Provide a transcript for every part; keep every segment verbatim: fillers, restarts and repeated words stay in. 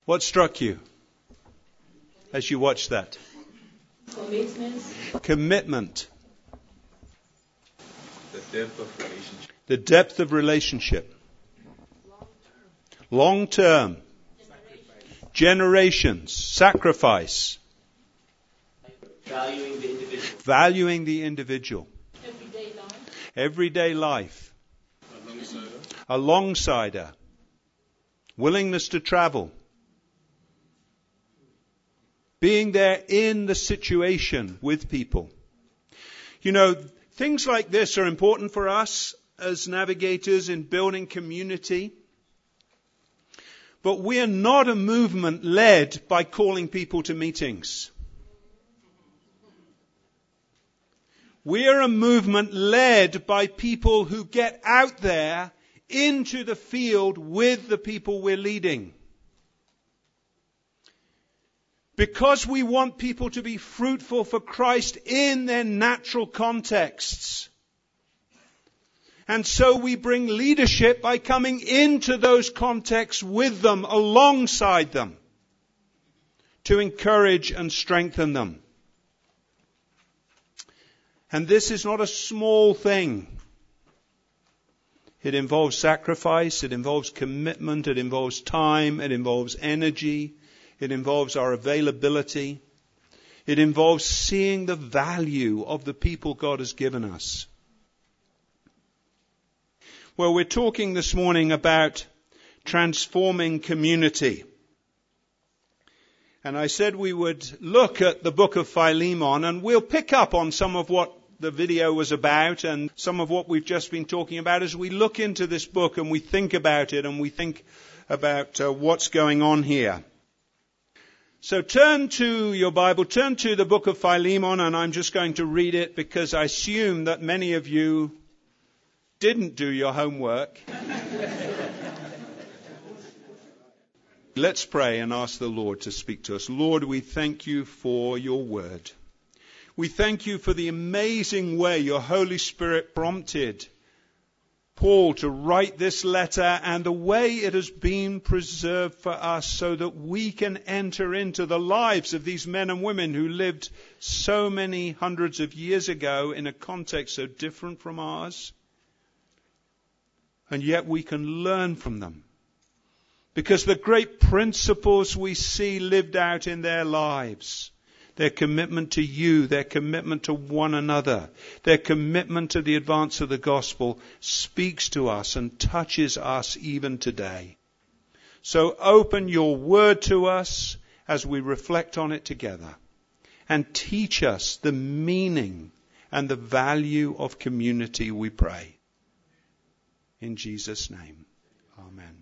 What struck you as you watched that? Commitment. Commitment. The depth of relationship. The depth of relationship. Long term. Generations. Sacrifice. Valuing the individual. Valuing the individual. Everyday life. Everyday life. Alongside her. Alongside her. Willingness to travel. Being there in the situation with people. You know, things like this are important for us as navigators in building community. But we are not a movement led by calling people to meetings. We are a movement led by people who get out there into the field with the people we're leading. Because we want people to be fruitful for Christ in their natural contexts. And so we bring leadership by coming into those contexts with them, alongside them, to encourage and strengthen them. And this is not a small thing. It involves sacrifice, it involves commitment, it involves time, it involves energy, it involves our availability. It involves seeing the value of the people God has given us. Well, we're talking this morning about transforming community. And I said we would look at the book of Philemon, and we'll pick up on some of what the video was about and some of what we've just been talking about as we look into this book and we think about it and we think about uh, what's going on here. So turn to your Bible, turn to the book of Philemon, and I'm just going to read it because I assume that many of you didn't do your homework. Let's pray and ask the Lord to speak to us. Lord, we thank you for your word. We thank you for the amazing way your Holy Spirit prompted Paul to write this letter and the way it has been preserved for us so that we can enter into the lives of these men and women who lived so many hundreds of years ago in a context so different from ours. And yet we can learn from them. Because the great principles we see lived out in their lives, their commitment to you, their commitment to one another, their commitment to the advance of the gospel speaks to us and touches us even today. So open your word to us as we reflect on it together and teach us the meaning and the value of community, we pray. In Jesus' name, amen.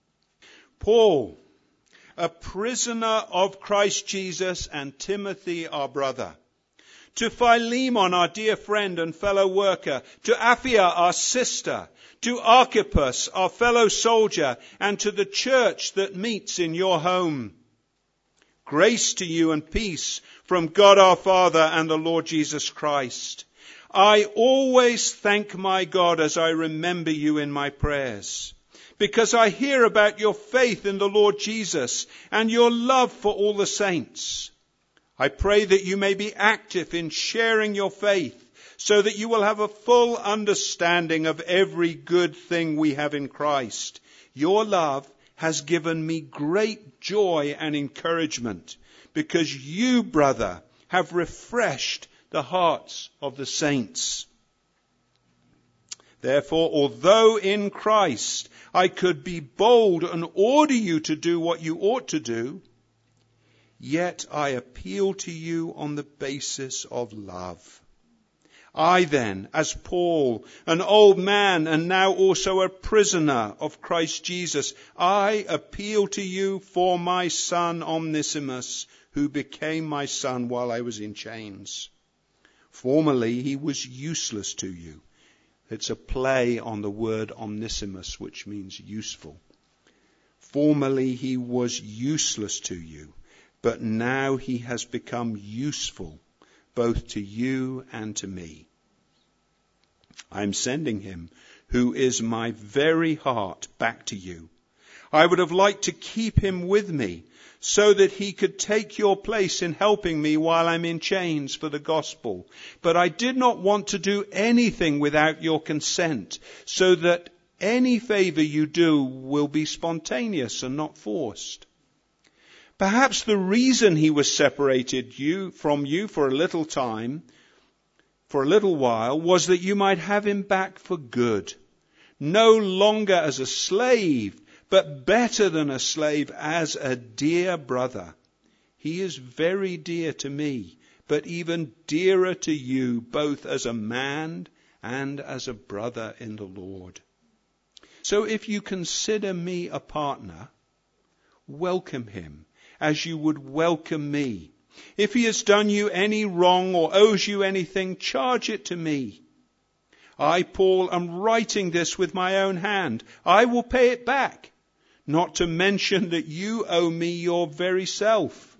Paul, a prisoner of Christ Jesus, and Timothy, our brother. To Philemon, our dear friend and fellow worker. To Apphia, our sister. To Archippus, our fellow soldier. And to the church that meets in your home. Grace to you and peace from God our Father and the Lord Jesus Christ. I always thank my God as I remember you in my prayers, because I hear about your faith in the Lord Jesus and your love for all the saints. I pray that you may be active in sharing your faith so that you will have a full understanding of every good thing we have in Christ. Your love has given me great joy and encouragement because you, brother, have refreshed the hearts of the saints. Therefore, although in Christ I could be bold and order you to do what you ought to do, yet I appeal to you on the basis of love. I then, as Paul, an old man and now also a prisoner of Christ Jesus, I appeal to you for my son Onesimus, who became my son while I was in chains. Formerly he was useless to you. It's a play on the word Onesimus, which means useful. Formerly he was useless to you, but now he has become useful both to you and to me. I am sending him, who is my very heart, back to you. I would have liked to keep him with me so that he could take your place in helping me while I'm in chains for the gospel. But I did not want to do anything without your consent, so that any favor you do will be spontaneous and not forced. Perhaps the reason he was separated you from you for a little time, for a little while, was that you might have him back for good, no longer as a slave, but better than a slave, as a dear brother. He is very dear to me, but even dearer to you, both as a man and as a brother in the Lord. So if you consider me a partner, welcome him as you would welcome me. If he has done you any wrong or owes you anything, charge it to me. I, Paul, am writing this with my own hand. I will pay it back. Not to mention that you owe me your very self.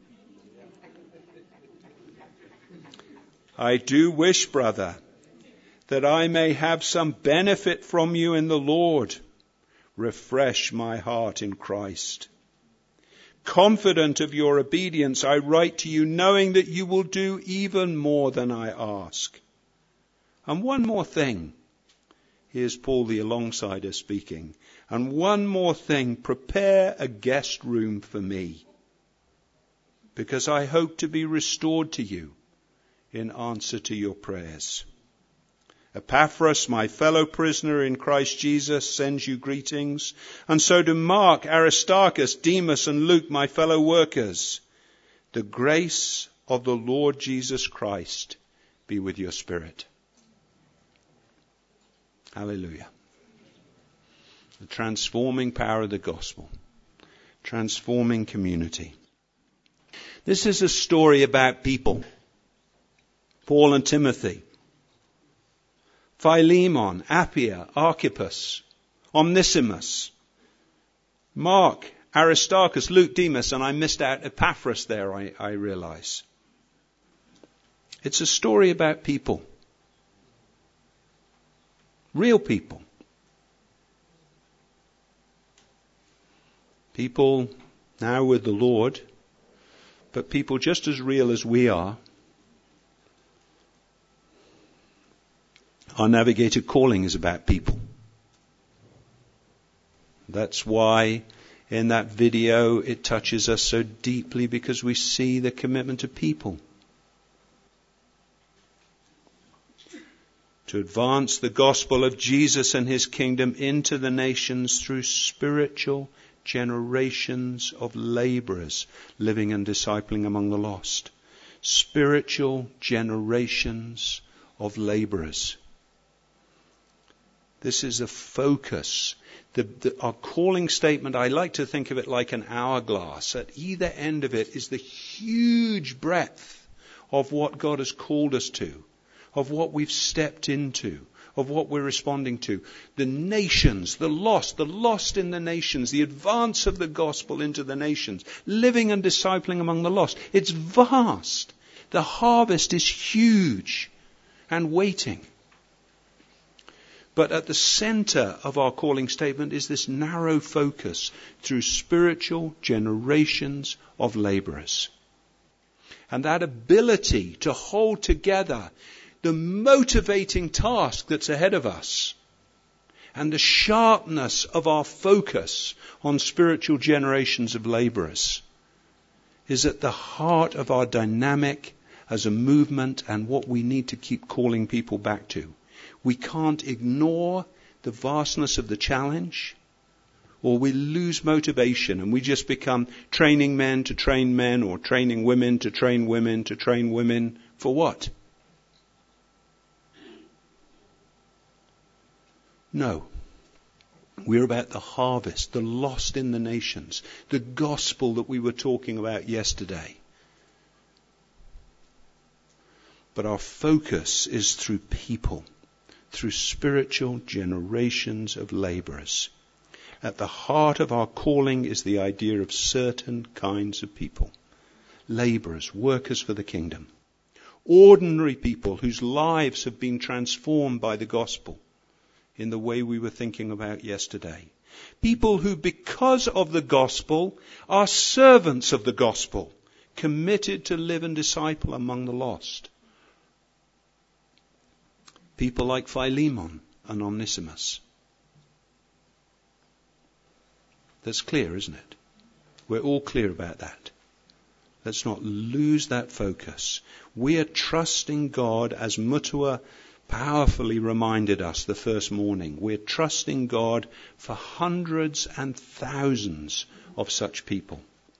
I do wish, brother, that I may have some benefit from you in the Lord. Refresh my heart in Christ. Confident of your obedience, I write to you, knowing that you will do even more than I ask. And one more thing. Here's Paul the alongsider speaking. And one more thing, prepare a guest room for me, because I hope to be restored to you in answer to your prayers. Epaphras, my fellow prisoner in Christ Jesus, sends you greetings, and so do Mark, Aristarchus, Demas, and Luke, my fellow workers. The grace of the Lord Jesus Christ be with your spirit. Hallelujah. The transforming power of the gospel. Transforming community. This is a story about people. Paul and Timothy. Philemon, Appia, Archippus, Onesimus, Mark, Aristarchus, Luke, Demas, and I missed out Epaphras there, I, I realize. It's a story about people. Real people. People now with the Lord, but people just as real as we are. Our Navigator calling is about people. That's why in that video it touches us so deeply, because we see the commitment to people. To advance the gospel of Jesus and his kingdom into the nations through spiritual generations of laborers living and discipling among the lost. Spiritual generations of laborers. This is a focus. The, the, our calling statement, I like to think of it like an hourglass. At either end of it is the huge breadth of what God has called us to, of what we've stepped into, of what we're responding to. The nations, the lost, the lost in the nations, the advance of the gospel into the nations, living and discipling among the lost. It's vast. The harvest is huge and waiting. But at the center of our calling statement is this narrow focus through spiritual generations of laborers. And that ability to hold together the motivating task that's ahead of us, and the sharpness of our focus on spiritual generations of laborers, is at the heart of our dynamic as a movement and what we need to keep calling people back to. We can't ignore the vastness of the challenge, or we lose motivation and we just become training men to train men, or training women to train women to train women. For what? No. We're about the harvest, the lost in the nations, the gospel that we were talking about yesterday. But our focus is through people, through spiritual generations of laborers. At the heart of our calling is the idea of certain kinds of people. Laborers, workers for the kingdom. Ordinary people whose lives have been transformed by the gospel in the way we were thinking about yesterday. People who, because of the gospel, are servants of the gospel, committed to live and disciple among the lost. People like Philemon and Onesimus. That's clear, isn't it? We're all clear about that. Let's not lose that focus. We are trusting God, as Mutua powerfully reminded us the first morning. We're trusting God for hundreds and thousands of such people.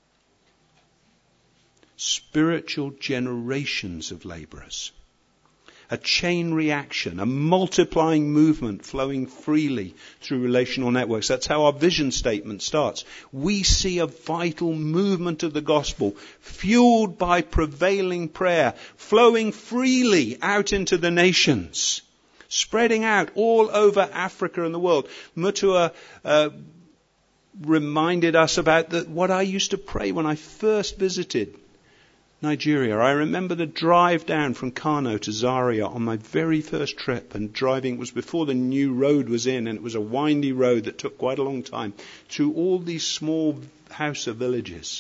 Spiritual generations of laborers. A chain reaction, a multiplying movement flowing freely through relational networks. That's how our vision statement starts. We see a vital movement of the gospel, fueled by prevailing prayer, flowing freely out into the nations, spreading out all over Africa and the world. Mutua uh, reminded us about the, what I used to pray when I first visited Nigeria. I remember the drive down from Kano to Zaria on my very first trip, and driving, it was before the new road was in, and it was a windy road that took quite a long time, through all these small Hausa villages.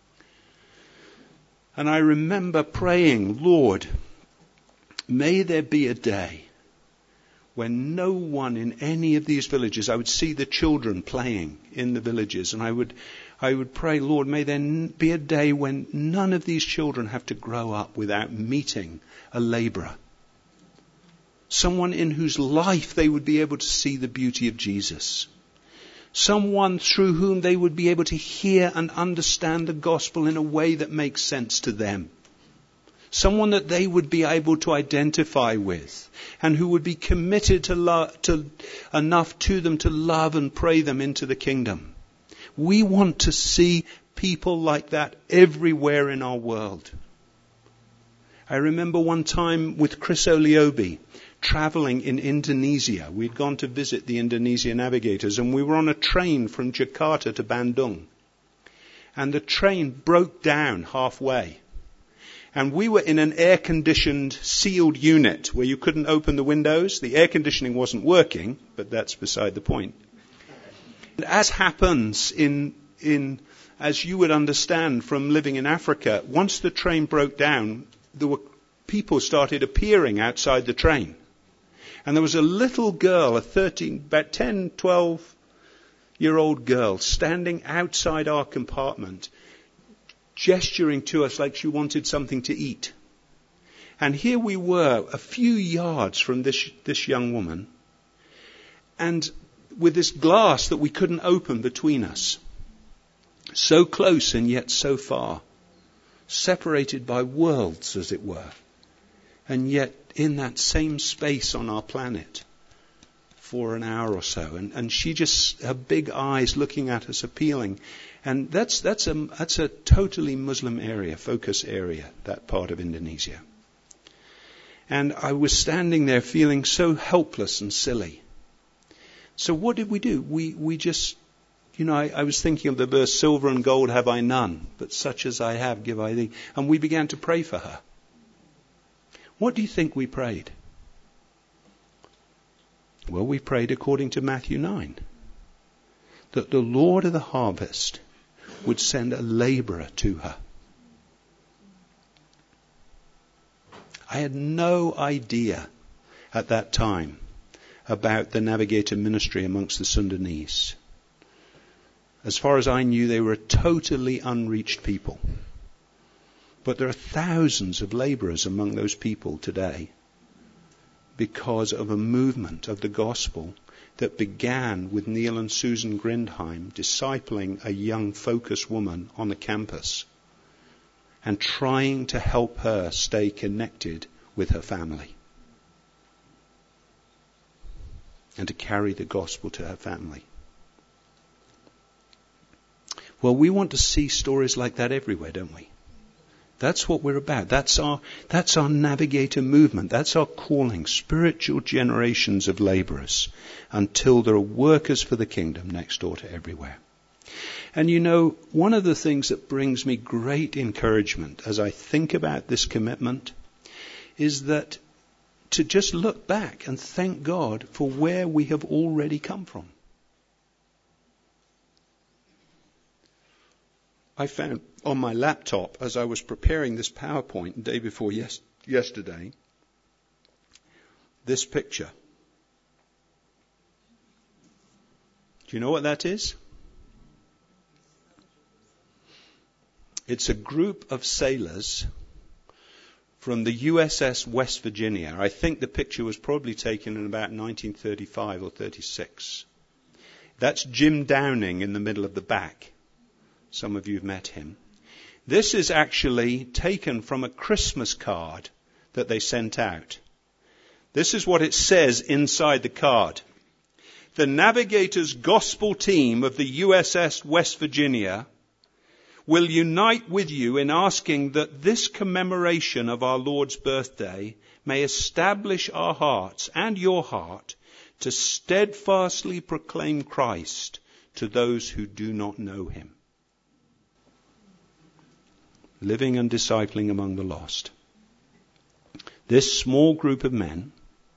And I remember praying, Lord, may there be a day when no one in any of these villages, I would see the children playing in the villages, and I would I would pray, Lord, may there be a day when none of these children have to grow up without meeting a laborer. Someone in whose life they would be able to see the beauty of Jesus. Someone through whom they would be able to hear and understand the gospel in a way that makes sense to them. Someone that they would be able to identify with, and who would be committed to, lo- to enough to them to love and pray them into the kingdom. We want to see people like that everywhere in our world. I remember one time with Chris Oliobi traveling in Indonesia. We'd gone to visit the Indonesia navigators, and we were on a train from Jakarta to Bandung. And the train broke down halfway. And we were in an air-conditioned, sealed unit where you couldn't open the windows. The air conditioning wasn't working, but that's beside the point. As happens in, in, as you would understand from living in Africa, once the train broke down, there were people started appearing outside the train. And there was a little girl, a thirteen, about ten, twelve year old girl, standing outside our compartment, gesturing to us like she wanted something to eat. And here we were, a few yards from this, this young woman, and with this glass that we couldn't open between us. So close and yet so far. Separated by worlds, as it were. And yet in that same space on our planet for an hour or so. And, and she just, her big eyes looking at us, appealing. And that's, that's, a, that's a totally Muslim area, focus area, that part of Indonesia. And I was standing there feeling so helpless and silly. So what did we do? We we just, you know, I, I was thinking of the verse, silver and gold have I none, but such as I have give I thee. And we began to pray for her. What do you think we prayed? Well, we prayed according to Matthew nine. That the Lord of the harvest would send a laborer to her. I had no idea at that time about the Navigator ministry amongst the Sundanese. As far as I knew, they were a totally unreached people. But there are thousands of laborers among those people today because of a movement of the gospel that began with Neil and Susan Grindheim discipling a young focused woman on the campus and trying to help her stay connected with her family. And to carry the gospel to her family. Well, we want to see stories like that everywhere, don't we? That's what we're about. That's our, that's our Navigator movement. That's our calling. Spiritual generations of laborers until there are workers for the kingdom next door to everywhere. And you know, one of the things that brings me great encouragement as I think about this commitment is that to just look back and thank God for where we have already come from. I found on my laptop as I was preparing this PowerPoint the day before yes, yesterday, this picture. Do you know what that is? It's a group of sailors from the U S S West Virginia. I think the picture was probably taken in about nineteen thirty-five or thirty-six. That's Jim Downing in the middle of the back. Some of you have met him. This is actually taken from a Christmas card that they sent out. This is what it says inside the card. The Navigator's Gospel team of the U S S West Virginia will unite with you in asking that this commemoration of our Lord's birthday may establish our hearts and your heart to steadfastly proclaim Christ to those who do not know him. Living and discipling among the lost. This small group of men,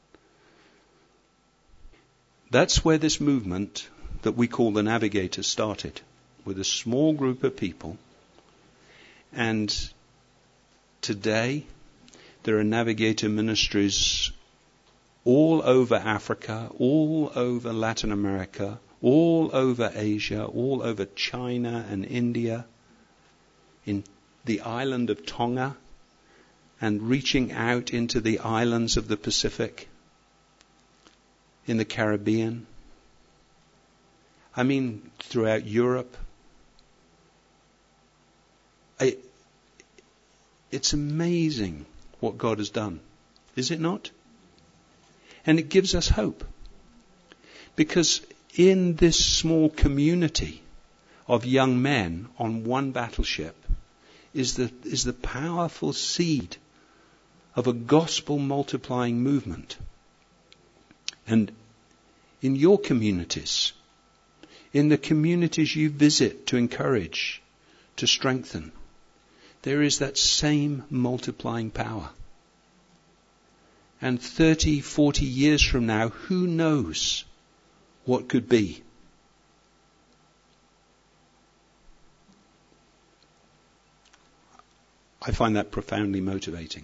that's where this movement that we call the Navigators started. With a small group of people. And today, there are Navigator ministries all over Africa, all over Latin America, all over Asia, all over China and India, in the island of Tonga, and reaching out into the islands of the Pacific, in the Caribbean. I mean, throughout Europe. I, it's amazing what God has done, is it not? And it gives us hope. Because in this small community of young men on one battleship is the, is the powerful seed of a gospel multiplying movement. And in your communities, in the communities you visit to encourage, to strengthen, there is that same multiplying power. And thirty, forty years from now, who knows what could be? I find that profoundly motivating.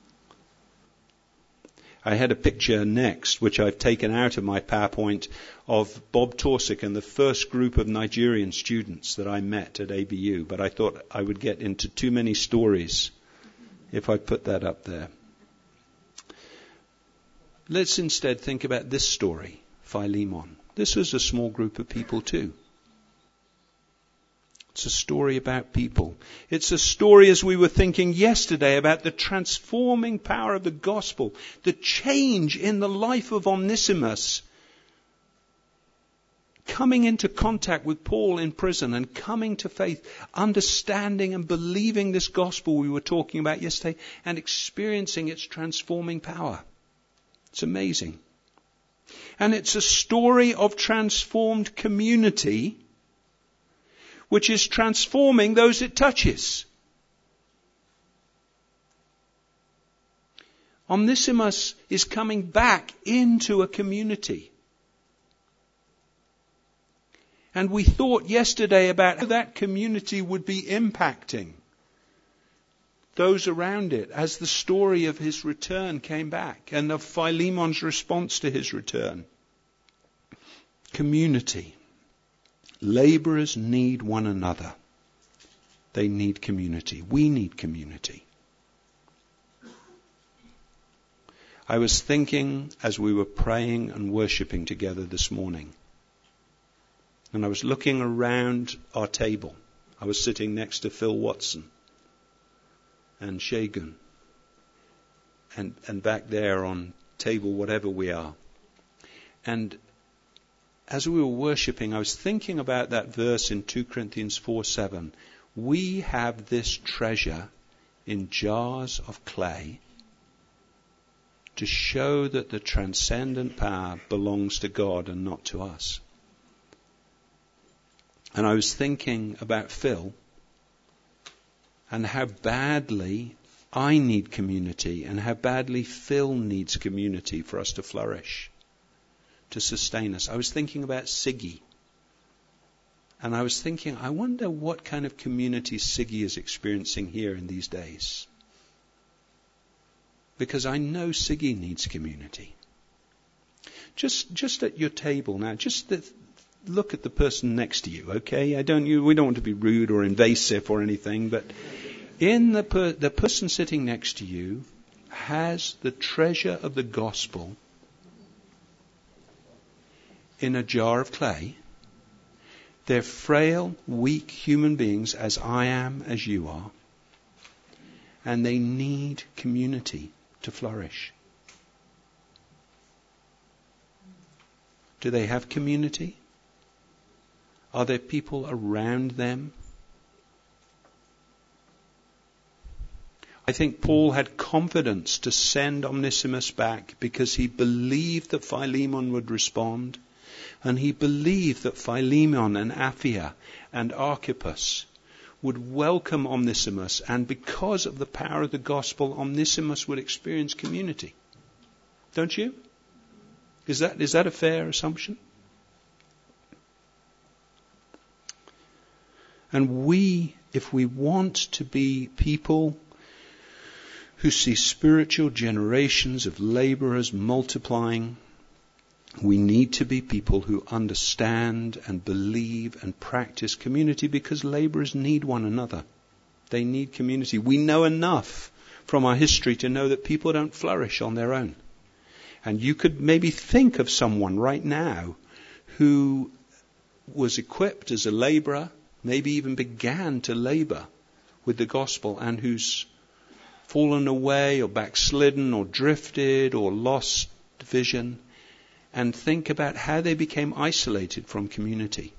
I had a picture next, which I've taken out of my PowerPoint, of Bob Torsick and the first group of Nigerian students that I met at A B U, but I thought I would get into too many stories if I put that up there. Let's instead think about this story, Philemon. This was a small group of people too. It's a story about people. It's a story, as we were thinking yesterday, about the transforming power of the gospel, the change in the life of Onesimus, coming into contact with Paul in prison and coming to faith, understanding and believing this gospel we were talking about yesterday, and experiencing its transforming power. It's amazing. And it's a story of transformed community, which is transforming those it touches. Onesimus is coming back into a community. And we thought yesterday about how that community would be impacting those around it as the story of his return came back, and of Philemon's response to his return. Community. Laborers need one another. They need community. We need community. I was thinking as we were praying and worshipping together this morning, and I was looking around our table. I was sitting next to Phil Watson and Shagun, and, and back there on table whatever we are. And as we were worshipping, I was thinking about that verse in Second Corinthians four seven. We have this treasure in jars of clay to show that the transcendent power belongs to God and not to us. And I was thinking about Phil and how badly I need community and how badly Phil needs community for us to flourish, to sustain us. I was thinking about Siggy And I was thinking, I wonder what kind of community Siggy is experiencing here in these days. Because I know Siggy needs community. Just just at your table now, just the, look at the person next to you, okay? I don't you we don't want to be rude or invasive or anything, but in the per, the person sitting next to you has the treasure of the gospel in a jar of clay. They're frail, weak human beings, as I am, as you are. And they need community to flourish. Do they have community? Are there people around them? I think Paul had confidence to send Onesimus back because he believed that Philemon would respond. And he believed that Philemon and Apphia and Archippus would welcome Onesimus, and because of the power of the gospel, Onesimus would experience community. Don't you? Is that is that a fair assumption? And we, if we want to be people who see spiritual generations of laborers multiplying, we need to be people who understand and believe and practice community, because laborers need one another. They need community. We know enough from our history to know that people don't flourish on their own. And you could maybe think of someone right now who was equipped as a laborer, maybe even began to labor with the gospel, and who's fallen away or backslidden or drifted or lost vision. And think about how they became isolated from community.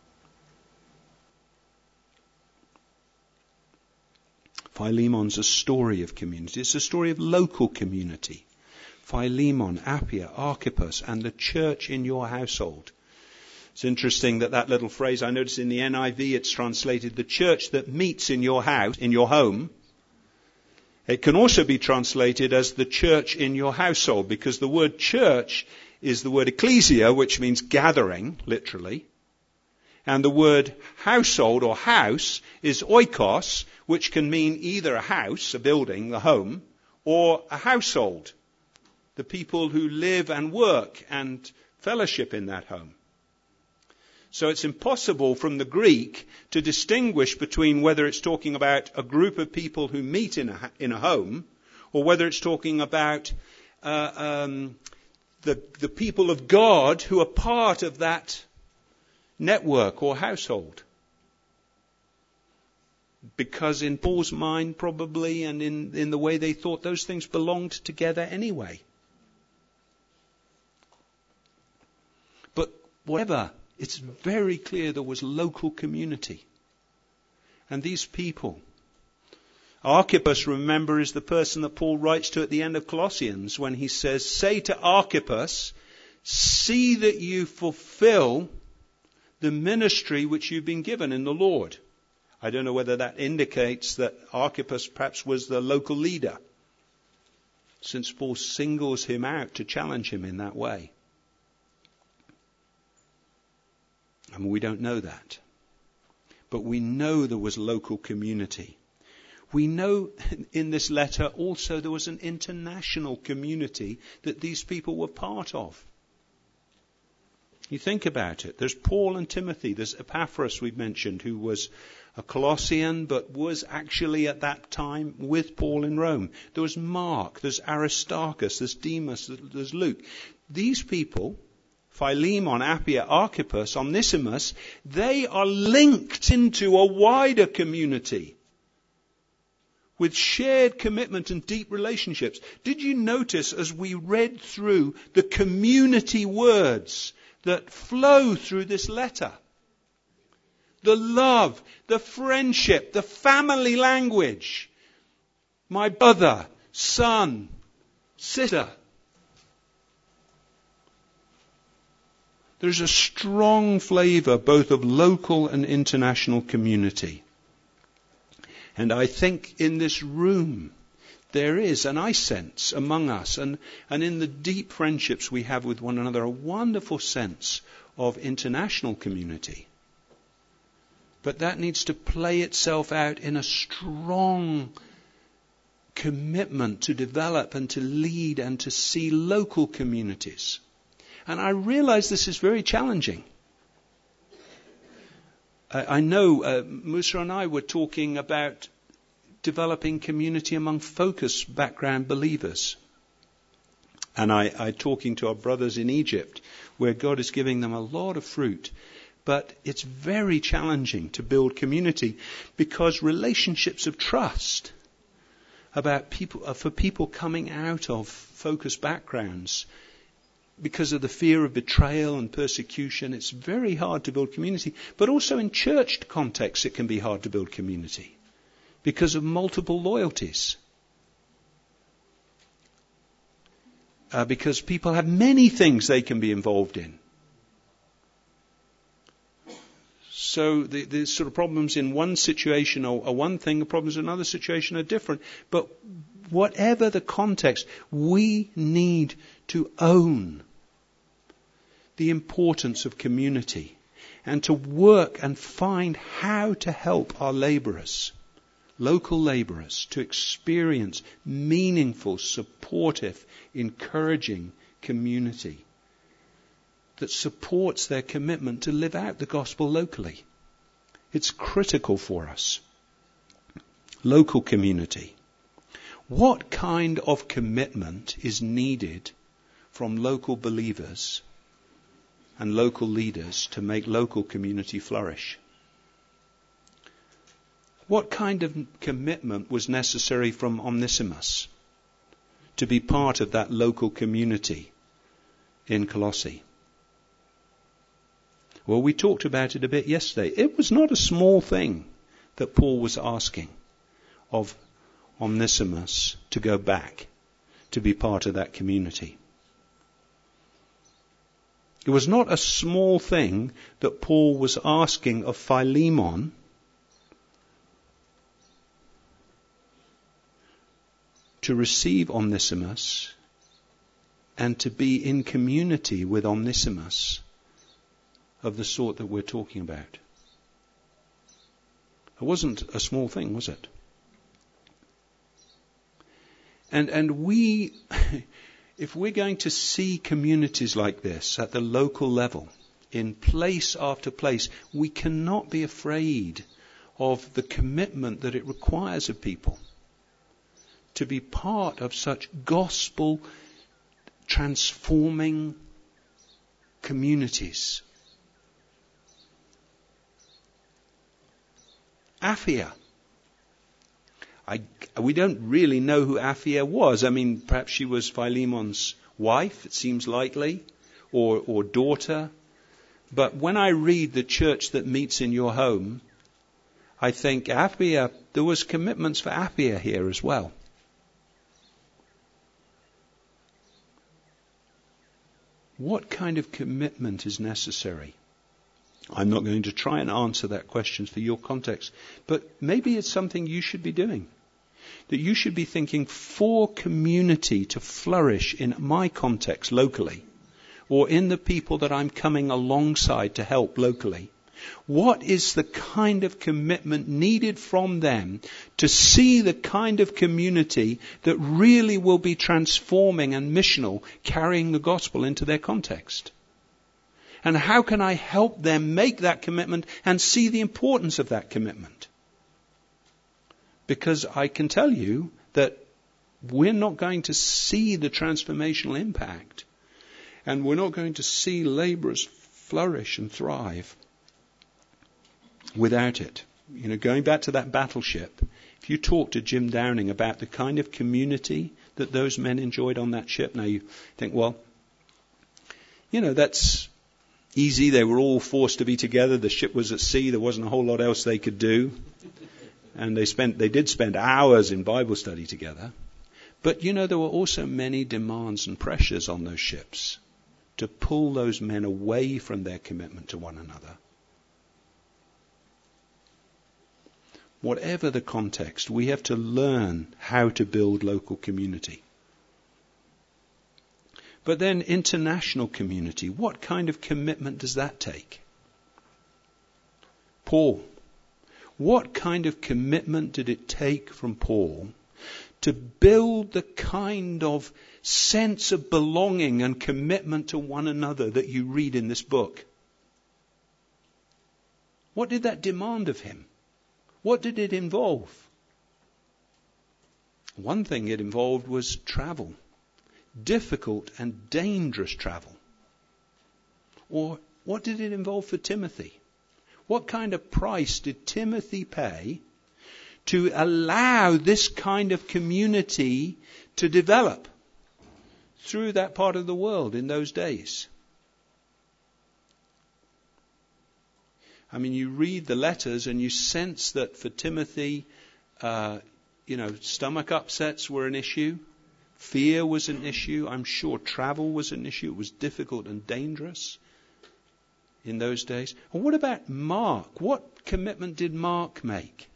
Philemon's a story of community. It's a story of local community. Philemon, Apphia, Archippus, and the church in your household. It's interesting that that little phrase, I noticed in the N I V, it's translated the church that meets in your house, in your home. It can also be translated as the church in your household, because the word church is the word ecclesia, which means gathering, literally. And the word household or house is oikos, which can mean either a house, a building, a home, or a household. The people who live and work and fellowship in that home. So it's impossible from the Greek to distinguish between whether it's talking about a group of people who meet in a, in a home, or whether it's talking about uh, um, the, the people of God who are part of that network or household. Because in Paul's mind, probably, and in, in the way they thought, those things belonged together anyway. But whatever, it's very clear there was local community. And these people, Archippus, remember, is the person that Paul writes to at the end of Colossians when he says, say to Archippus, see that you fulfill the ministry which you've been given in the Lord. I don't know whether that indicates that Archippus perhaps was the local leader, since Paul singles him out to challenge him in that way. I mean, we don't know that. But we know there was local community. We know in this letter also there was an international community that these people were part of. You think about it. There's Paul and Timothy. There's Epaphras, we've mentioned, who was a Colossian, but was actually at that time with Paul in Rome. There was Mark, there's Aristarchus, there's Demas, there's Luke. These people, Philemon, Apphia, Archippus, Onesimus, they are linked into a wider community with shared commitment and deep relationships. Did you notice as we read through the community words that flow through this letter? The love, the friendship, the family language. My brother, son, sister. There's a strong flavour both of local and international community. And I think in this room there is, and I sense among us, and, and in the deep friendships we have with one another, a wonderful sense of international community. But that needs to play itself out in a strong commitment to develop and to lead and to see local communities. And I realize this is very challenging. I, I know uh, Musa and I were talking about developing community among focus background believers. And I, I talking to our brothers in Egypt, where God is giving them a lot of fruit. But it's very challenging to build community because relationships of trust about people, uh, for people coming out of focused backgrounds, because of the fear of betrayal and persecution, it's very hard to build community. But also in church contexts, it can be hard to build community because of multiple loyalties. Uh, because people have many things they can be involved in. So the, the sort of problems in one situation are, are one thing, the problems in another situation are different. But whatever the context, we need to own the importance of community and to work and find how to help our labourers, local labourers, to experience meaningful, supportive, encouraging community that supports their commitment to live out the gospel locally. It's critical for us. Local community. What kind of commitment is needed from local believers and local leaders to make local community flourish? What kind of commitment was necessary from Onesimus to be part of that local community in Colossae? Well, we talked about it a bit yesterday. It was not a small thing that Paul was asking of Onesimus to go back to be part of that community. It was not a small thing that Paul was asking of Philemon to receive Onesimus and to be in community with Onesimus of the sort that we're talking about. It wasn't a small thing, was it? And and we, if we're going to see communities like this at the local level, in place after place, we cannot be afraid of the commitment that it requires of people to be part of such gospel transforming communities. Apphia. I, we don't really know who Apphia was. I mean, perhaps she was Philemon's wife, it seems likely, or, or daughter. But when I read the church that meets in your home, I think Apphia, there was commitments for Apphia here as well. What kind of commitment is necessary? I'm not going to try and answer that question for your context, but maybe it's something you should be doing. That you should be thinking, for community to flourish in my context locally, or in the people that I'm coming alongside to help locally, what is the kind of commitment needed from them to see the kind of community that really will be transforming and missional, carrying the gospel into their context? And how can I help them make that commitment and see the importance of that commitment? Because I can tell you that we're not going to see the transformational impact, and we're not going to see laborers flourish and thrive without it. You know, going back to that battleship, if you talk to Jim Downing about the kind of community that those men enjoyed on that ship, now you think, well, you know, that's easy. They were all forced to be together. The ship was at sea. There wasn't a whole lot else they could do. And they spent, they did spend hours in Bible study together. But, you know, there were also many demands and pressures on those ships to pull those men away from their commitment to one another. Whatever the context, we have to learn how to build local community. But then international community, what kind of commitment does that take? Paul What kind of commitment did it take from Paul to build the kind of sense of belonging and commitment to one another that you read in this book? What did that demand of him? What did it involve? One thing it involved was travel. Difficult and dangerous travel. Or what did it involve for Timothy? What kind of price did Timothy pay to allow this kind of community to develop through that part of the world in those days? I mean, you read the letters and you sense that for Timothy, uh, you know, stomach upsets were an issue. Fear was an issue. I'm sure travel was an issue. It was difficult and dangerous in those days. And what about Mark? What commitment did Mark make?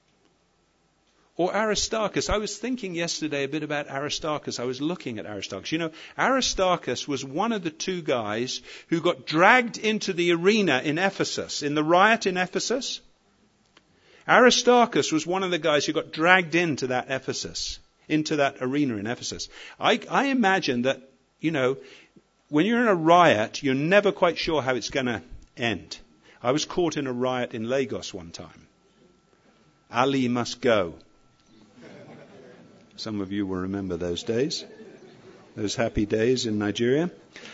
Or Aristarchus. I was thinking yesterday a bit about Aristarchus. I was looking at Aristarchus. You know, Aristarchus was one of the two guys who got dragged into the arena in Ephesus, in the riot in Ephesus. Aristarchus was one of the guys who got dragged into that Ephesus, into that arena in Ephesus. I, I imagine that, you know, when you're in a riot, you're never quite sure how it's going to end. I was caught in a riot in Lagos one time. Ali must go. Some of you will remember those days, those happy days in Nigeria.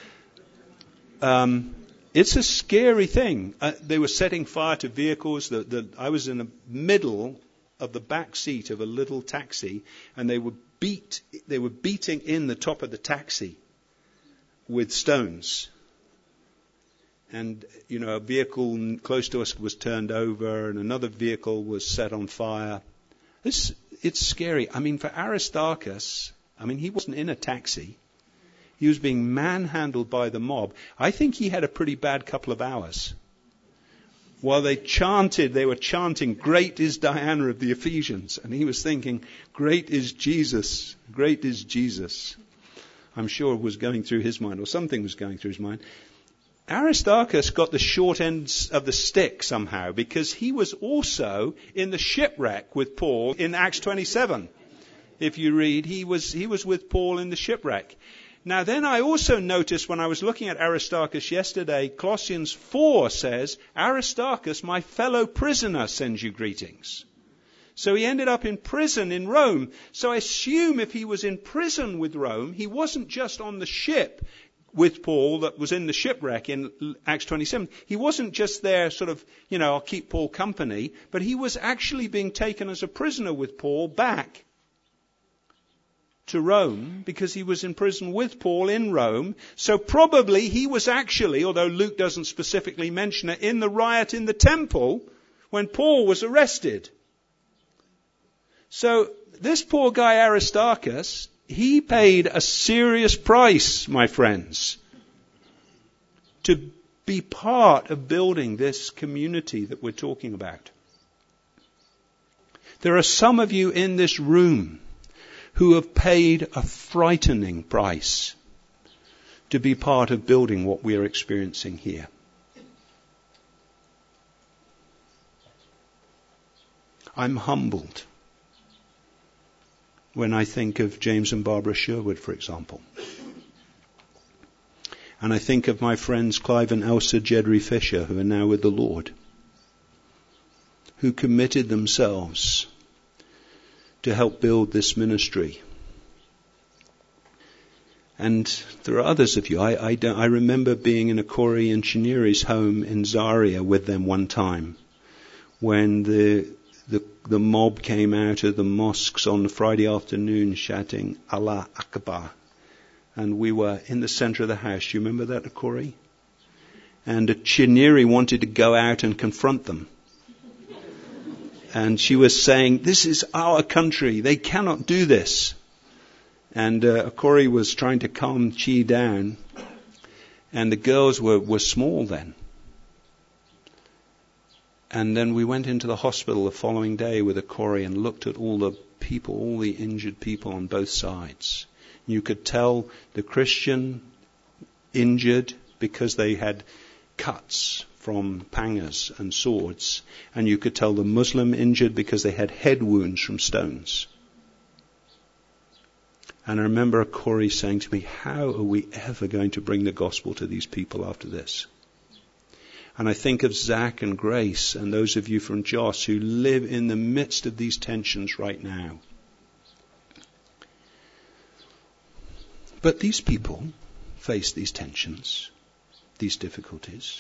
Um, it's a scary thing. Uh, they were setting fire to vehicles. The, the, I was in the middle of the back seat of a little taxi, and they were beat. They were beating in the top of the taxi with stones. And, you know, a vehicle close to us was turned over and another vehicle was set on fire. This, it's scary. I mean, for Aristarchus, I mean, he wasn't in a taxi. He was being manhandled by the mob. I think he had a pretty bad couple of hours. While they chanted, they were chanting, "Great is Diana of the Ephesians." And he was thinking, "Great is Jesus. Great is Jesus." I'm sure it was going through his mind, or something was going through his mind. Aristarchus got the short ends of the stick somehow, because he was also in the shipwreck with Paul in Acts twenty-seven. If you read, he was he was with Paul in the shipwreck. Now then I also noticed when I was looking at Aristarchus yesterday, Colossians four says, "Aristarchus, my fellow prisoner, sends you greetings." So he ended up in prison in Rome. So I assume if he was in prison with Rome, he wasn't just on the ship with Paul that was in the shipwreck in Acts twenty-seven. He wasn't just there sort of, you know, I'll keep Paul company, but he was actually being taken as a prisoner with Paul back to Rome because he was in prison with Paul in Rome. So probably he was actually, although Luke doesn't specifically mention it, in the riot in the temple when Paul was arrested. So this poor guy Aristarchus, he paid a serious price, my friends, to be part of building this community that we're talking about. There are some of you in this room who have paid a frightening price to be part of building what we are experiencing here. I'm humbled when I think of James and Barbara Sherwood, for example. And I think of my friends Clive and Elsa Jedry Fisher, who are now with the Lord, who committed themselves to help build this ministry. And there are others of you. I, I, don't, I remember being in a Corey and Chineri's home in Zaria with them one time when the The, the mob came out of the mosques on the Friday afternoon shouting, "Allah Akbar." And we were in the center of the house. Do you remember that, Corey? And a Chineri wanted to go out and confront them. And she was saying, "This is our country. They cannot do this." And uh, Corey was trying to calm Chi down. And the girls were, were small then. And then we went into the hospital the following day with a Corey and looked at all the people, all the injured people on both sides. You could tell the Christian injured because they had cuts from pangas and swords, and you could tell the Muslim injured because they had head wounds from stones. And I remember Corey saying to me, how are we ever going to bring the gospel to these people after this? And I think of Zach and Grace and those of you from Joss who live in the midst of these tensions right now. But these people face these tensions, these difficulties.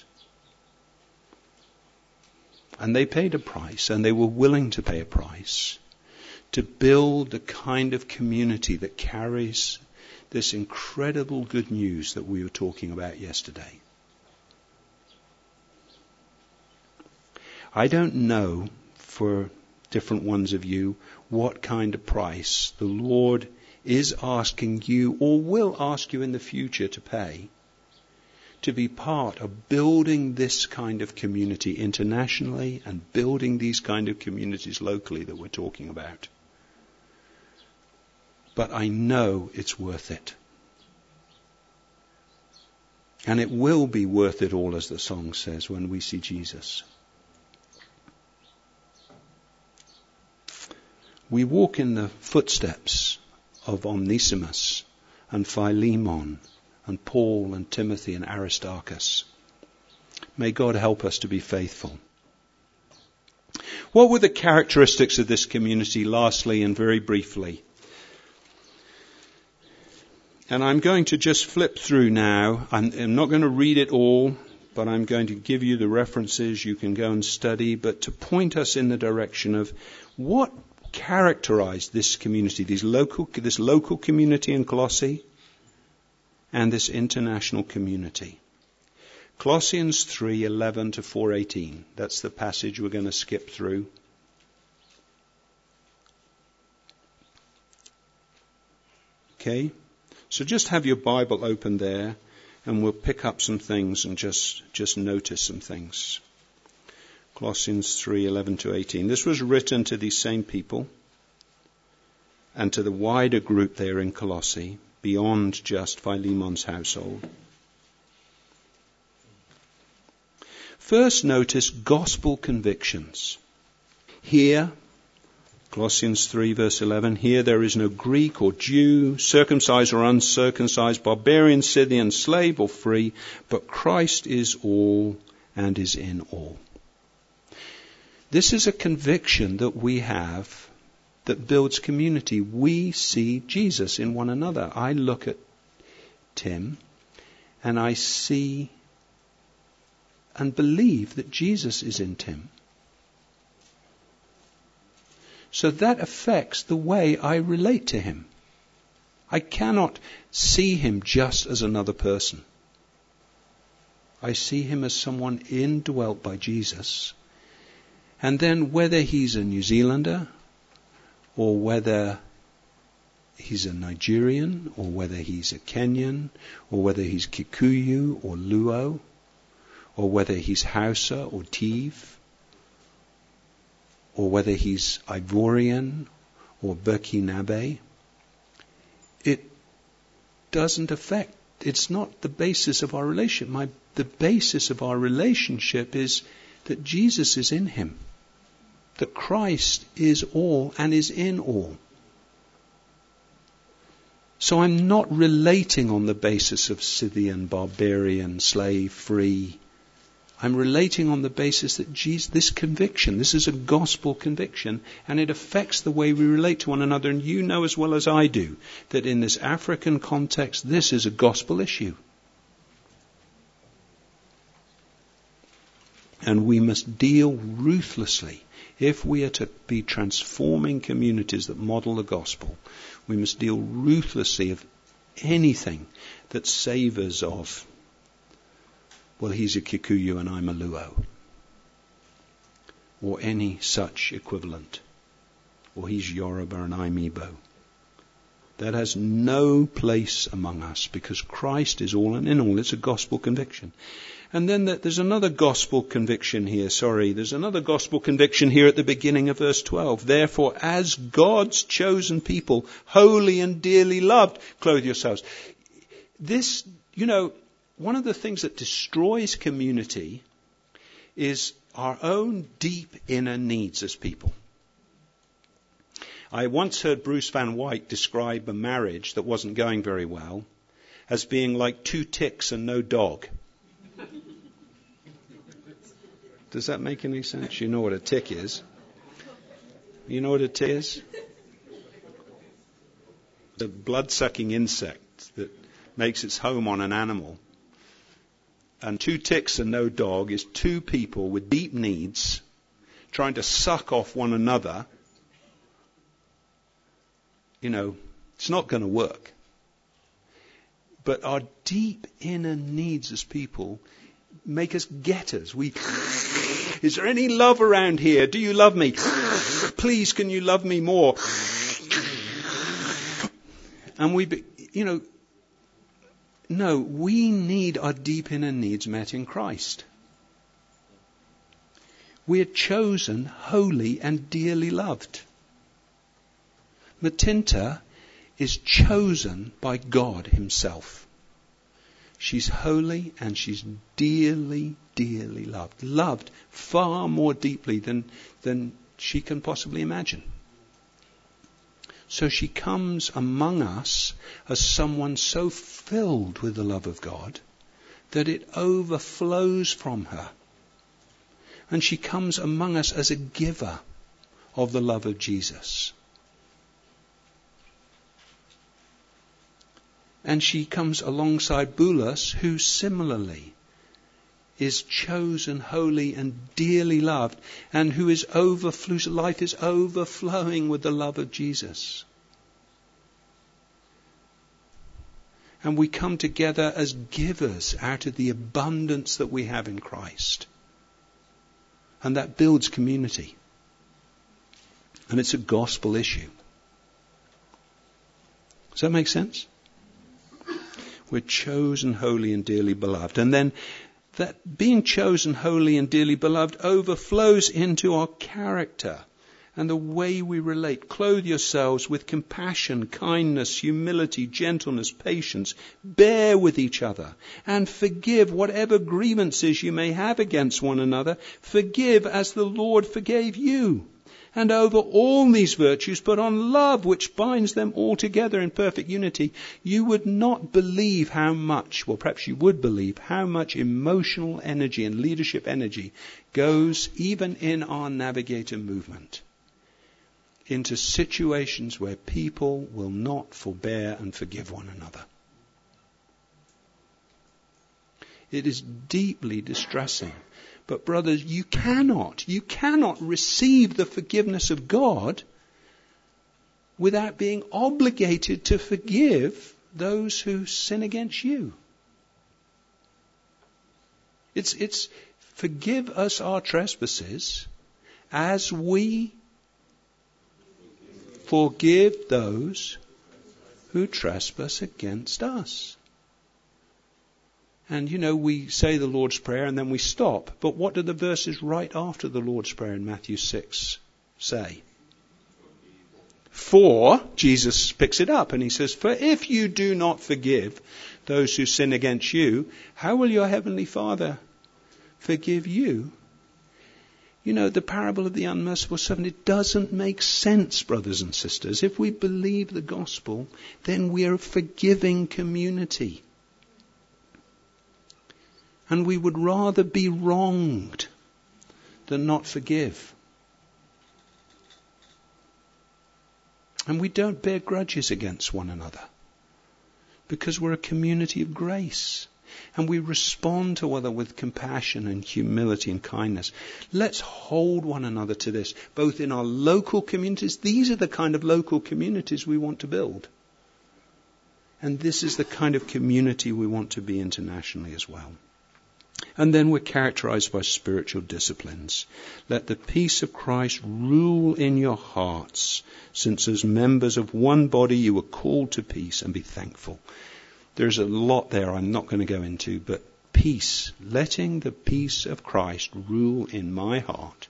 And they paid a price, and they were willing to pay a price to build the kind of community that carries this incredible good news that we were talking about yesterday. I don't know, for different ones of you, what kind of price the Lord is asking you or will ask you in the future to pay to be part of building this kind of community internationally and building these kind of communities locally that we're talking about. But I know it's worth it. And it will be worth it all, as the song says, when we see Jesus. We walk in the footsteps of Onesimus and Philemon and Paul and Timothy and Aristarchus. May God help us to be faithful. What were the characteristics of this community, lastly and very briefly? And I'm going to just flip through now. I'm, I'm not going to read it all, but I'm going to give you the references you can go and study, but to point us in the direction of what characterized this community, these local, this local community in Colossae and this international community. Colossians three eleven to four eighteen. That's the passage we're going to skip through. Okay? So just have your Bible open there, and we'll pick up some things and just, just notice some things. Colossians three eleven to eighteen. This was written to these same people and to the wider group there in Colossae, beyond just Philemon's household. First, notice gospel convictions. Here, Colossians three verse eleven, here there is no Greek or Jew, circumcised or uncircumcised, barbarian, Scythian, slave or free, but Christ is all and is in all. This is a conviction that we have that builds community. We see Jesus in one another. I look at Tim and I see and believe that Jesus is in Tim. So that affects the way I relate to him. I cannot see him just as another person. I see him as someone indwelt by Jesus. And then whether he's a New Zealander, or whether he's a Nigerian, or whether he's a Kenyan, or whether he's Kikuyu or Luo, or whether he's Hausa or Tiv, or whether he's Ivorian or Burkinabe, it doesn't affect, it's not the basis of our relationship. My, the basis of our relationship is that Jesus is in him, that Christ is all and is in all. So I'm not relating on the basis of Scythian, barbarian, slave, free. I'm relating on the basis that Jesus, this conviction, this is a gospel conviction, and it affects the way we relate to one another. And you know as well as I do that in this African context, this is a gospel issue. And we must deal ruthlessly. If we are to be transforming communities that model the gospel, we must deal ruthlessly of anything that savours of, well, he's a Kikuyu and I'm a Luo, or any such equivalent, or he's Yoruba and I'm Igbo. That has no place among us because Christ is all and in all. It's a gospel conviction. And then there's another gospel conviction here, sorry, there's another gospel conviction here at the beginning of verse twelve. Therefore, as God's chosen people, holy and dearly loved, clothe yourselves. This, you know, one of the things that destroys community is our own deep inner needs as people. I once heard Bruce Van Wyk describe a marriage that wasn't going very well as being like two ticks and no dog. Does that make any sense? You know what a tick is. You know what a tick is? The blood-sucking insect that makes its home on an animal. And two ticks and no dog is two people with deep needs trying to suck off one another. You know, it's not going to work. But our deep inner needs as people make us getters. We, is there any love around here? Do you love me? Please, can you love me more? And we, you know, no, we need our deep inner needs met in Christ. We are chosen, holy, and dearly loved. Matinta is chosen by God himself. She's holy and she's dearly, dearly loved. Loved far more deeply than, than she can possibly imagine. So she comes among us as someone so filled with the love of God that it overflows from her. And she comes among us as a giver of the love of Jesus. And she comes alongside Bulas, who similarly is chosen, holy, and dearly loved, and who is overflow, whose life is overflowing with the love of Jesus. And we come together as givers out of the abundance that we have in Christ. And that builds community. And it's a gospel issue. Does that make sense? We're chosen, holy, and dearly beloved. And then that being chosen, holy, and dearly beloved overflows into our character and the way we relate. Clothe yourselves with compassion, kindness, humility, gentleness, patience. Bear with each other and forgive whatever grievances you may have against one another. Forgive as the Lord forgave you. And over all these virtues put on love, which binds them all together in perfect unity. You would not believe how much, well perhaps you would believe, how much emotional energy and leadership energy goes, even in our Navigator movement, into situations where people will not forbear and forgive one another. It is deeply distressing. But brothers, you cannot, you cannot receive the forgiveness of God without being obligated to forgive those who sin against you. It's, it's forgive us our trespasses as we forgive those who trespass against us. And, you know, we say the Lord's Prayer and then we stop. But what do the verses right after the Lord's Prayer in Matthew six say? For, Jesus picks it up and he says, for if you do not forgive those who sin against you, how will your heavenly Father forgive you? You know, the parable of the unmerciful servant, it doesn't make sense, brothers and sisters. If we believe the gospel, then we are a forgiving community. And we would rather be wronged than not forgive. And we don't bear grudges against one another because we're a community of grace. And we respond to one another with compassion and humility and kindness. Let's hold one another to this, both in our local communities. These are the kind of local communities we want to build. And this is the kind of community we want to be internationally as well. And then we're characterized by spiritual disciplines. Let the peace of Christ rule in your hearts, since as members of one body you were called to peace, and be thankful. There's a lot there I'm not going to go into, but peace, letting the peace of Christ rule in my heart.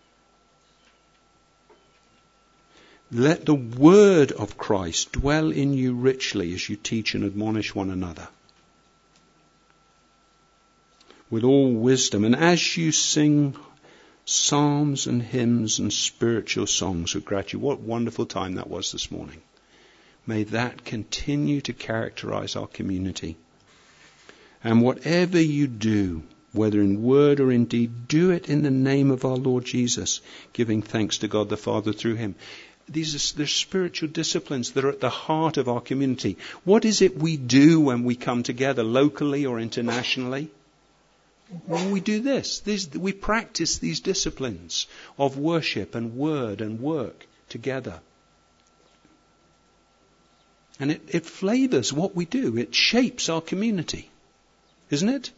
Let the word of Christ dwell in you richly as you teach and admonish one another. with all wisdom. And as you sing psalms and hymns and spiritual songs of gratitude, what wonderful time that was this morning. May that continue to characterize our community. And whatever you do, whether in word or in deed, do it in the name of our Lord Jesus, giving thanks to God the Father through him. These are they're spiritual disciplines that are at the heart of our community. What is it we do when we come together, locally or internationally? Well, we do this. These, we practice these disciplines of worship and word and work together. And it, it flavors what we do. It shapes our community. Isn't it?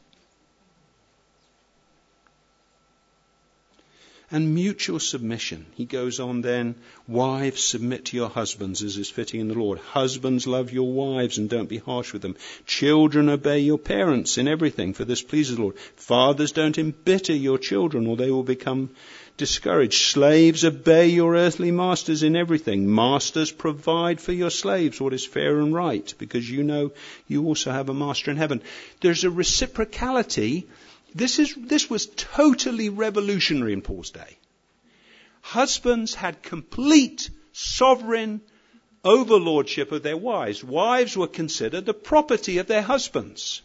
And mutual submission. He goes on then, wives, submit to your husbands as is fitting in the Lord. Husbands, love your wives and don't be harsh with them. Children, obey your parents in everything, for this pleases the Lord. Fathers, don't embitter your children, or they will become discouraged. Slaves, obey your earthly masters in everything. Masters, provide for your slaves what is fair and right, because you know you also have a master in heaven. There's a reciprocality. This is this was totally revolutionary in Paul's day. Husbands had complete sovereign overlordship of their wives. Wives were considered the property of their husbands.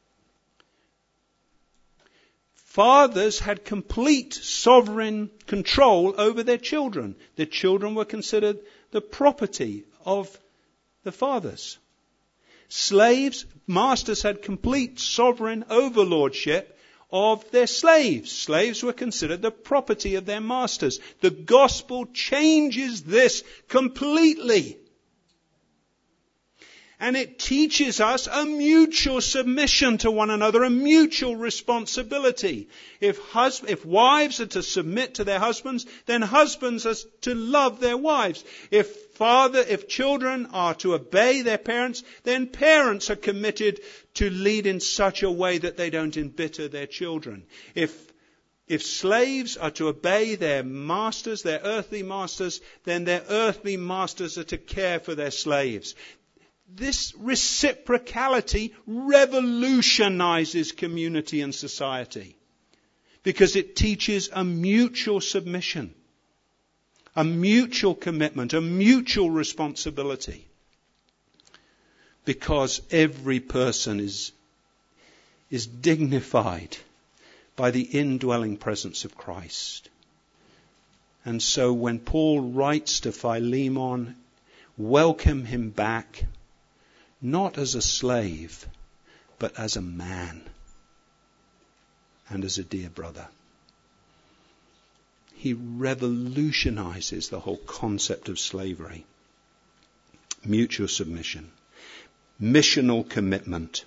Fathers had complete sovereign control over their children. Their children were considered the property of the fathers. Slaves, masters had complete sovereign overlordship of their slaves. Slaves were considered the property of their masters. The gospel changes this completely. And it teaches us a mutual submission to one another, a mutual responsibility. If hus- if wives are to submit to their husbands, then husbands are to love their wives. If father, if children are to obey their parents, then parents are committed to lead in such a way that they don't embitter their children. If If slaves are to obey their masters, their earthly masters, then their earthly masters are to care for their slaves. This reciprocality revolutionizes community and society because it teaches a mutual submission, a mutual commitment, a mutual responsibility, because every person is, is dignified by the indwelling presence of Christ. And so when Paul writes to Philemon, welcome him back, not as a slave, but as a man and as a dear brother. He revolutionizes the whole concept of slavery. Mutual submission. Missional commitment.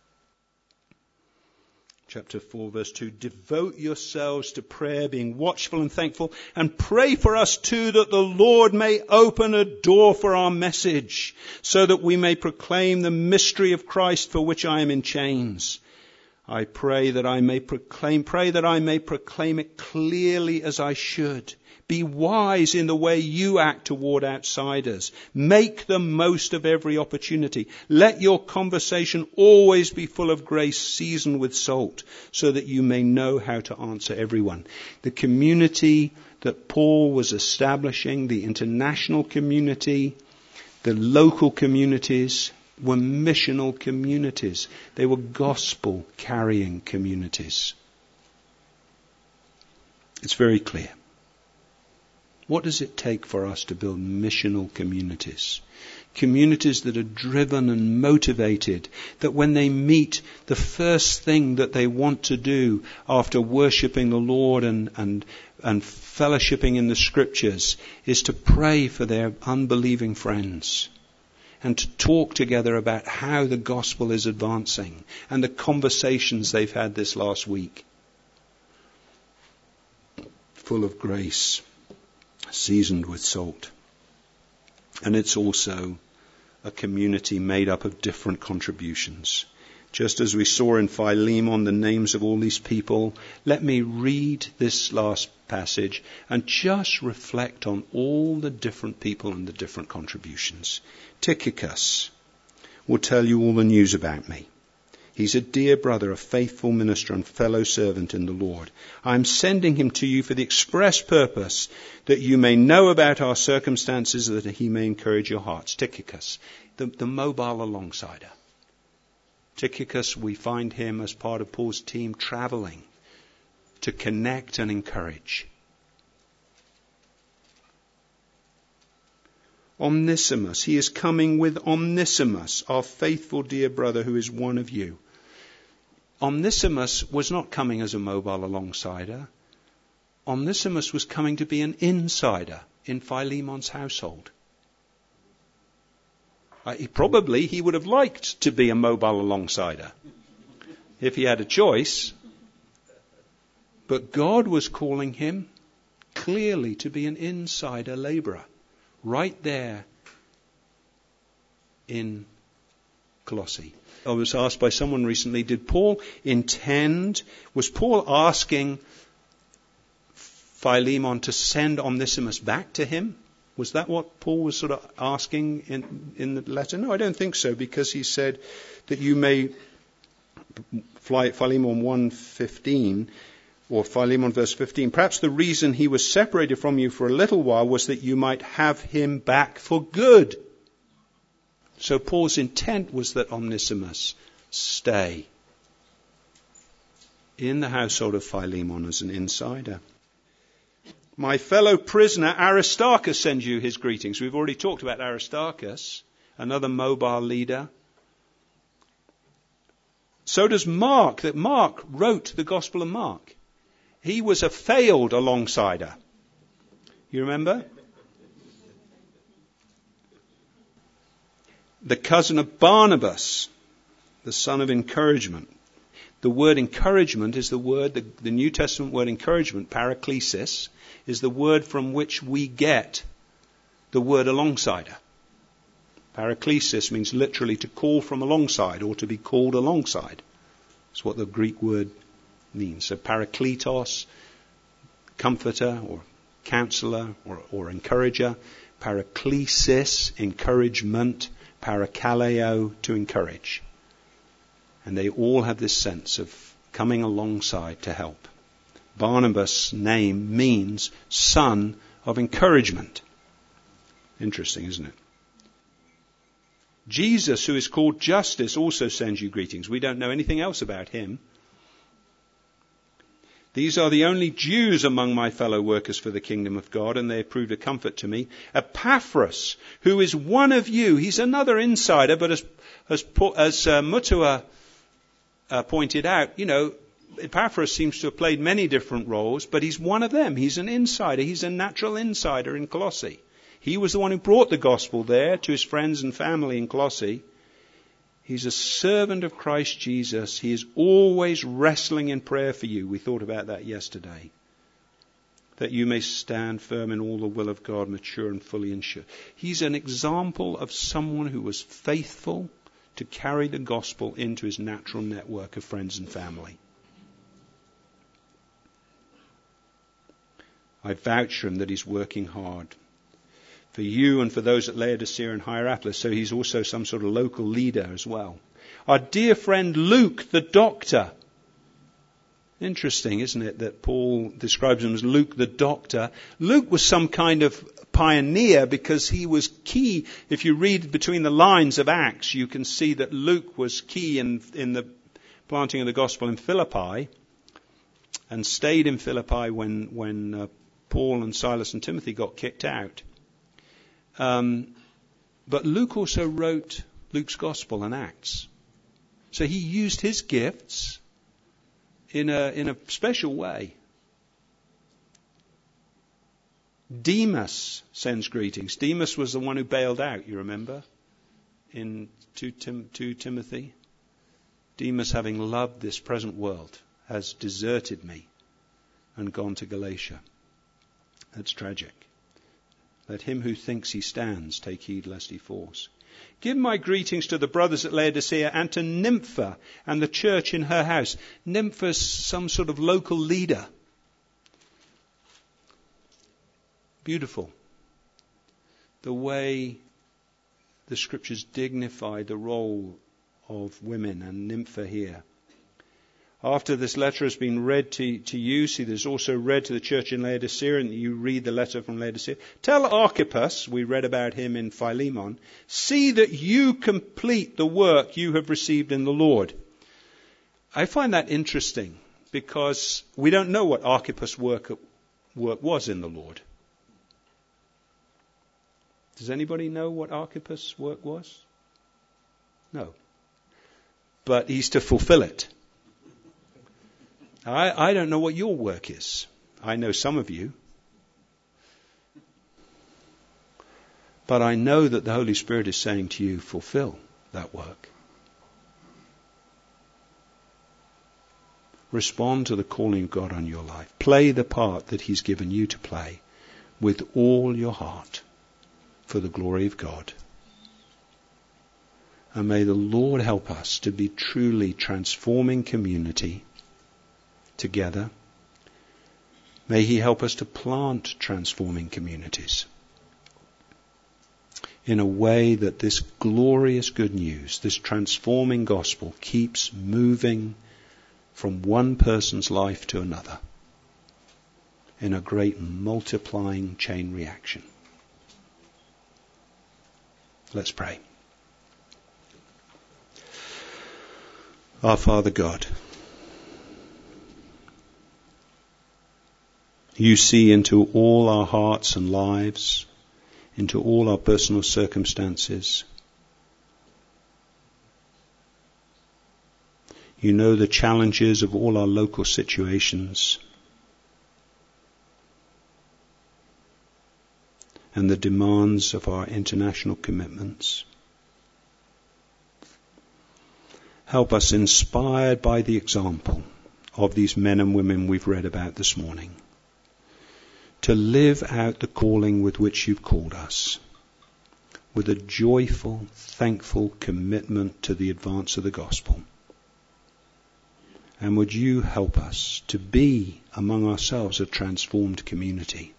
Chapter four, verse two, devote yourselves to prayer, being watchful and thankful, and pray for us too, that the Lord may open a door for our message, so that we may proclaim the mystery of Christ, for which I am in chains. I pray that I may proclaim, pray that I may proclaim it clearly as I should. Be wise in the way you act toward outsiders. Make the most of every opportunity. Let your conversation always be full of grace, seasoned with salt, so that you may know how to answer everyone. The community that Paul was establishing, the international community, the local communities, were missional communities. They were gospel-carrying communities. It's very clear. What does it take for us to build missional communities? Communities that are driven and motivated, that when they meet, the first thing that they want to do after worshipping the Lord and, and, and fellowshipping in the Scriptures is to pray for their unbelieving friends and to talk together about how the gospel is advancing and the conversations they've had this last week. Full of grace, seasoned with salt. And it's also a community made up of different contributions. Just as we saw in Philemon the names of all these people, let me read this last passage and just reflect on all the different people and the different contributions. Tychicus will tell you all the news about me. He's a dear brother, a faithful minister and fellow servant in the Lord. I'm sending him to you for the express purpose that you may know about our circumstances, that he may encourage your hearts. Tychicus, the, the mobile alongside her. Tychicus, we find him as part of Paul's team traveling to connect and encourage. Onesimus, he is coming with Onesimus, our faithful dear brother who is one of you. Onesimus was not coming as a mobile alongside-er. Onesimus was coming to be an insider in Philemon's household. Uh, he, probably he would have liked to be a mobile alongside-er if he had a choice. But God was calling him clearly to be an insider labourer right there in Colossae. I was asked by someone recently, did Paul intend, was Paul asking Philemon to send Onesimus back to him? Was that what Paul was sort of asking in, in the letter? No, I don't think so, because he said that you may, Philemon one fifteen, or Philemon verse fifteen, perhaps the reason he was separated from you for a little while was that you might have him back for good. So Paul's intent was that Onesimus stay in the household of Philemon as an insider. My fellow prisoner Aristarchus sends you his greetings. We've already talked about Aristarchus, another mobile leader. So does Mark, that Mark wrote the Gospel of Mark. He was a failed alongsider. You remember? The cousin of Barnabas, the son of encouragement. The word encouragement is the word, the, the New Testament word encouragement, paraklesis, is the word from which we get the word alongsider. Paraklesis means literally to call from alongside or to be called alongside. That's what the Greek word means. So parakletos, comforter or counselor or, or encourager. Paraklesis, encouragement. Parakaleo, to encourage. And they all have this sense of coming alongside to help. Barnabas' name means son of encouragement. Interesting, isn't it? Jesus, who is called Justice, also sends you greetings. We don't know anything else about him. These are the only Jews among my fellow workers for the kingdom of God, and they have proved a comfort to me. Epaphras, who is one of you. He's another insider, but as as, as uh, Mutua uh, pointed out, you know, Epaphras seems to have played many different roles, but he's one of them. He's an insider. He's a natural insider in Colossae. He was the one who brought the gospel there to his friends and family in Colossae. He's a servant of Christ Jesus. He is always wrestling in prayer for you. We thought about that yesterday. That you may stand firm in all the will of God, mature and fully insured. He's an example of someone who was faithful to carry the gospel into his natural network of friends and family. I vouch for him that he's working hard for you and for those at Laodicea and Hierapolis. So he's also some sort of local leader as well. Our dear friend Luke, the doctor. Interesting, isn't it, that Paul describes him as Luke the doctor. Luke was some kind of pioneer because he was key. If you read between the lines of Acts, you can see that Luke was key in, in the planting of the gospel in Philippi and stayed in Philippi when, when uh, Paul and Silas and Timothy got kicked out. Um, but Luke also wrote Luke's Gospel and Acts. So he used his gifts in a, in a special way. Demas sends greetings. Demas was the one who bailed out, you remember, in two, Tim, two Timothy. Demas, having loved this present world, has deserted me and gone to Galatia. That's tragic. Let him who thinks he stands take heed lest he falls. Give my greetings to the brothers at Laodicea and to Nympha and the church in her house. Nympha's some sort of local leader. Beautiful. The way the scriptures dignify the role of women and Nympha here. After this letter has been read to, to you, see there's also read to the church in Laodicea, and you read the letter from Laodicea. Tell Archippus, we read about him in Philemon, see that you complete the work you have received in the Lord. I find that interesting because we don't know what Archippus' work, work was in the Lord. Does anybody know what Archippus' work was? No. But he's to fulfill it. I, I don't know what your work is. I know some of you. But I know that the Holy Spirit is saying to you, fulfill that work. Respond to the calling of God on your life. Play the part that He's given you to play with all your heart for the glory of God. And may the Lord help us to be truly transforming community together. May He help us to plant transforming communities in a way that this glorious good news, this transforming gospel, keeps moving from one person's life to another in a great multiplying chain reaction. Let's pray. Our Father God, You see into all our hearts and lives, into all our personal circumstances. You know the challenges of all our local situations and the demands of our international commitments. Help us, inspired by the example of these men and women we've read about this morning, to live out the calling with which You've called us, with a joyful, thankful commitment to the advance of the gospel. And would You help us to be among ourselves a transformed community,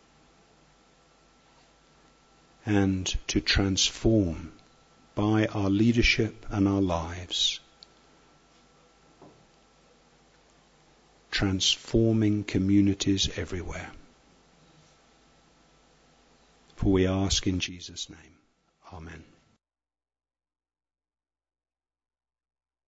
and to transform by our leadership and our lives, transforming communities everywhere. For we ask in Jesus' name. Amen.